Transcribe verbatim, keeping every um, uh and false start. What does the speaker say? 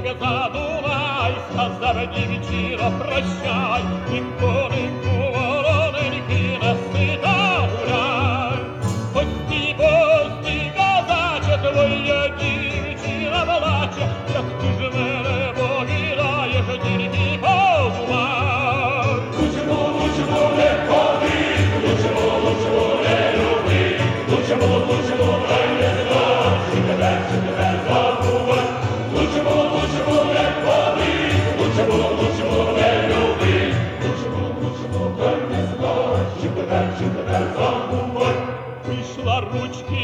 не задумай, сказав дівчино, прощай, ніколи вороненьки не сита гуляй. Пості, пості, козаче, твоя дівчина плаче, як ти ж мене покидаєш, тільки подумай. Лучше було, лучше було не ходить, лучше було, лучше було не любить, лучше було, лучше було не знати, що тебе, що тебе забувати. Лучше було, лучше було не ходить, лучше було, лучше було не любить, лучше було, лучше було не знати, що тебе, що тебе забувати. Пішла ручки